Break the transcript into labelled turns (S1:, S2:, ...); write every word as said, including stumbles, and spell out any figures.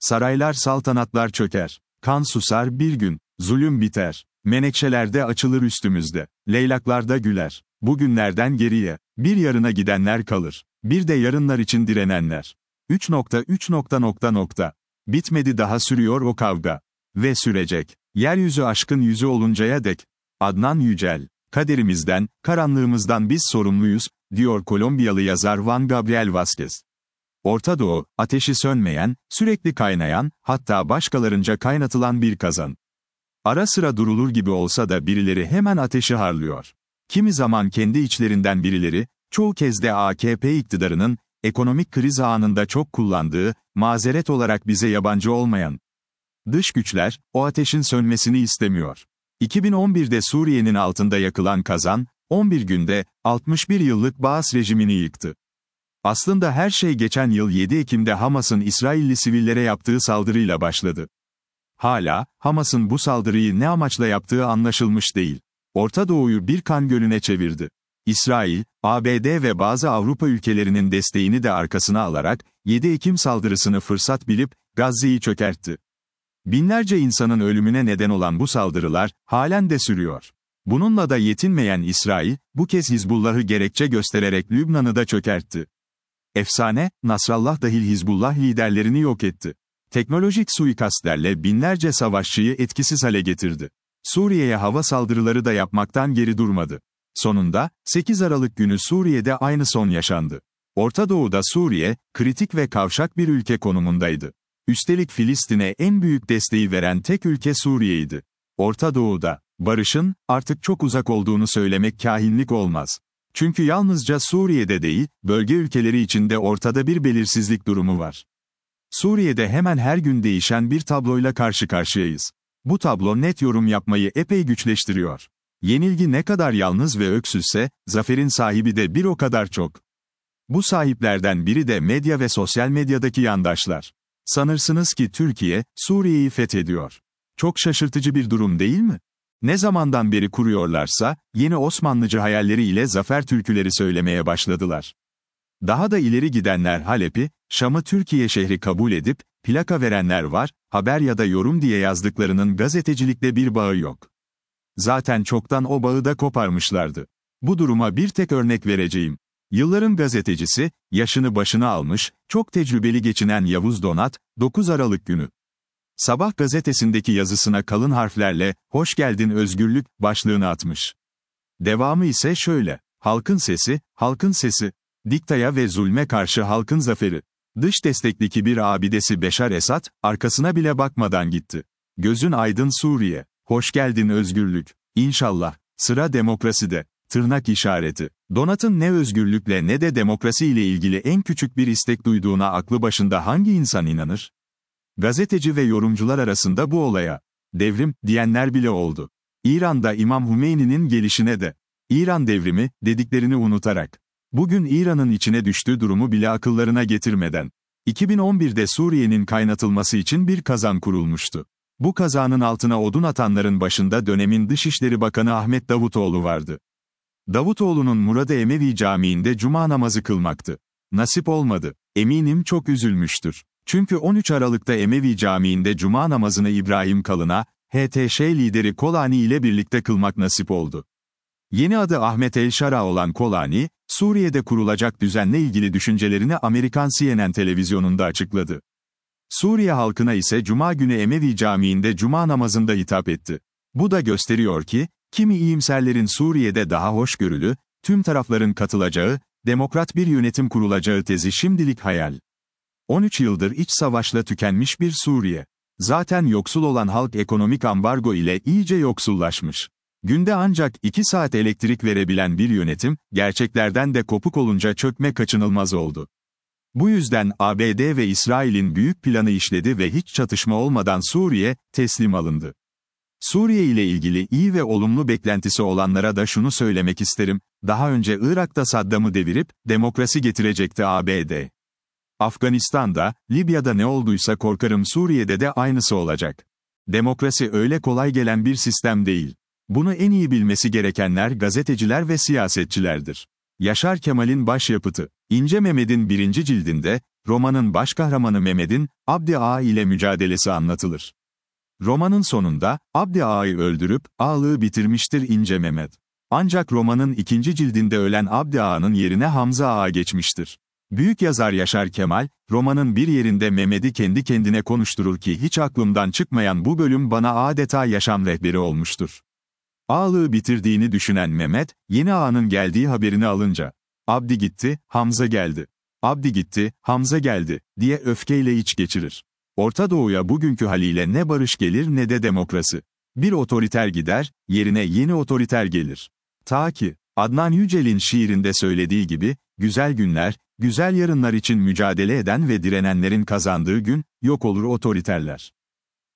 S1: Saraylar saltanatlar çöker. Kan susar bir gün, zulüm biter. Menekşelerde açılır üstümüzde, leylaklarda güler. Bugünlerden geriye, bir yarına gidenler kalır. Bir de yarınlar için direnenler. üç nokta üç nokta nokta nokta. Bitmedi daha sürüyor o kavga. Ve sürecek. Yeryüzü aşkın yüzü oluncaya dek. Adnan Yücel. Kaderimizden, karanlığımızdan biz sorumluyuz, diyor Kolombiyalı yazar Juan Gabriel Vázquez. Orta Doğu, ateşi sönmeyen, sürekli kaynayan, hatta başkalarınca kaynatılan bir kazan. Ara sıra durulur gibi olsa da birileri hemen ateşi harlıyor. Kimi zaman kendi içlerinden birileri, çoğu kez de A K P iktidarının, ekonomik kriz anında çok kullandığı, mazeret olarak bize yabancı olmayan dış güçler, o ateşin sönmesini istemiyor. iki bin on birde Suriye'nin altında yakılan kazan, on bir günde, altmış bir yıllık Baas rejimini yıktı. Aslında her şey geçen yıl yedi Ekim'de Hamas'ın İsrailli sivillere yaptığı saldırıyla başladı. Hala, Hamas'ın bu saldırıyı ne amaçla yaptığı anlaşılmış değil. Orta Doğu'yu bir kan gölüne çevirdi. İsrail, A B D ve bazı Avrupa ülkelerinin desteğini de arkasına alarak, yedi Ekim saldırısını fırsat bilip, Gazze'yi çökertti. Binlerce insanın ölümüne neden olan bu saldırılar, halen de sürüyor. Bununla da yetinmeyen İsrail, bu kez Hizbullah'ı gerekçe göstererek Lübnan'ı da çökertti. Efsane, Nasrallah dahil Hizbullah liderlerini yok etti. Teknolojik suikastlerle binlerce savaşçıyı etkisiz hale getirdi. Suriye'ye hava saldırıları da yapmaktan geri durmadı. Sonunda, sekiz Aralık günü Suriye'de aynı son yaşandı. Orta Doğu'da Suriye, kritik ve kavşak bir ülke konumundaydı. Üstelik Filistin'e en büyük desteği veren tek ülke Suriye'ydi. Orta Doğu'da, barışın, artık çok uzak olduğunu söylemek kahinlik olmaz. Çünkü yalnızca Suriye'de değil, bölge ülkeleri içinde ortada bir belirsizlik durumu var. Suriye'de hemen her gün değişen bir tabloyla karşı karşıyayız. Bu tablo net yorum yapmayı epey güçleştiriyor. Yenilgi ne kadar yalnız ve öksüzse, zaferin sahibi de bir o kadar çok. Bu sahiplerden biri de medya ve sosyal medyadaki yandaşlar. Sanırsınız ki Türkiye, Suriye'yi fethediyor. Çok şaşırtıcı bir durum değil mi? Ne zamandan beri kuruyorlarsa, yeni Osmanlıcı hayalleriyle zafer türküleri söylemeye başladılar. Daha da ileri gidenler Halep'i, Şam'ı Türkiye şehri kabul edip, plaka verenler var, haber ya da yorum diye yazdıklarının gazetecilikle bir bağı yok. Zaten çoktan o bağı da koparmışlardı. Bu duruma bir tek örnek vereceğim. Yılların gazetecisi, yaşını başına almış, çok tecrübeli geçinen Yavuz Donat, dokuz Aralık günü Sabah gazetesindeki yazısına kalın harflerle, "Hoş geldin özgürlük" başlığını atmış. Devamı ise şöyle: "Halkın sesi, halkın sesi. Diktaya ve zulme karşı halkın zaferi. Dış destekli bir abidesi Beşar Esad, arkasına bile bakmadan gitti. Gözün aydın Suriye. Hoş geldin özgürlük. İnşallah. Sıra demokraside." Tırnak işareti. Donat'ın ne özgürlükle ne de demokrasi ile ilgili en küçük bir istek duyduğuna aklı başında hangi insan inanır? Gazeteci ve yorumcular arasında bu olaya "devrim" diyenler bile oldu. İran'da İmam Hümeyni'nin gelişine de "İran devrimi" dediklerini unutarak. Bugün İran'ın içine düştüğü durumu bile akıllarına getirmeden. iki bin on birde Suriye'nin kaynatılması için bir kazan kurulmuştu. Bu kazanın altına odun atanların başında dönemin Dışişleri Bakanı Ahmet Davutoğlu vardı. Davutoğlu'nun muradı Emevi Camii'nde cuma namazı kılmaktı. Nasip olmadı. Eminim çok üzülmüştür. Çünkü on üç Aralık'ta Emevi Camii'nde cuma namazını İbrahim Kalın'a, H T Ş lideri Kolani ile birlikte kılmak nasip oldu. Yeni adı Ahmet El-Şara olan Kolani, Suriye'de kurulacak düzenle ilgili düşüncelerini Amerikan C N N televizyonunda açıkladı. Suriye halkına ise cuma günü Emevi Camii'nde cuma namazında hitap etti. Bu da gösteriyor ki, kimi iyimserlerin Suriye'de daha hoşgörülü, tüm tarafların katılacağı, demokrat bir yönetim kurulacağı tezi şimdilik hayal. on üç yıldır iç savaşla tükenmiş bir Suriye. Zaten yoksul olan halk ekonomik ambargo ile iyice yoksullaşmış. Günde ancak iki saat elektrik verebilen bir yönetim, gerçeklerden de kopuk olunca çökme kaçınılmaz oldu. Bu yüzden A B D ve İsrail'in büyük planı işledi ve hiç çatışma olmadan Suriye, teslim alındı. Suriye ile ilgili iyi ve olumlu beklentisi olanlara da şunu söylemek isterim: daha önce Irak'ta Saddam'ı devirip, demokrasi getirecekti A B D. Afganistan'da, Libya'da ne olduysa korkarım Suriye'de de aynısı olacak. Demokrasi öyle kolay gelen bir sistem değil. Bunu en iyi bilmesi gerekenler gazeteciler ve siyasetçilerdir. Yaşar Kemal'in başyapıtı, İnce Mehmet'in birinci cildinde, romanın başkahramanı Mehmet'in, Abdi Ağa ile mücadelesi anlatılır. Romanın sonunda, Abdi Ağa'yı öldürüp, ağalığı bitirmiştir İnce Mehmet. Ancak romanın ikinci cildinde ölen Abdi Ağa'nın yerine Hamza Ağa geçmiştir. Büyük yazar Yaşar Kemal, romanın bir yerinde Mehmet'i kendi kendine konuşturur ki hiç aklımdan çıkmayan bu bölüm bana adeta yaşam rehberi olmuştur. Ağalığı bitirdiğini düşünen Mehmet, yeni ağanın geldiği haberini alınca, Abdi gitti, Hamza geldi. Abdi gitti, Hamza geldi, diye öfkeyle iç geçirir. Orta Doğu'ya bugünkü haliyle ne barış gelir ne de demokrasi. Bir otoriter gider, yerine yeni otoriter gelir. Ta ki, Adnan Yücel'in şiirinde söylediği gibi, güzel günler, güzel yarınlar için mücadele eden ve direnenlerin kazandığı gün, yok olur otoriterler.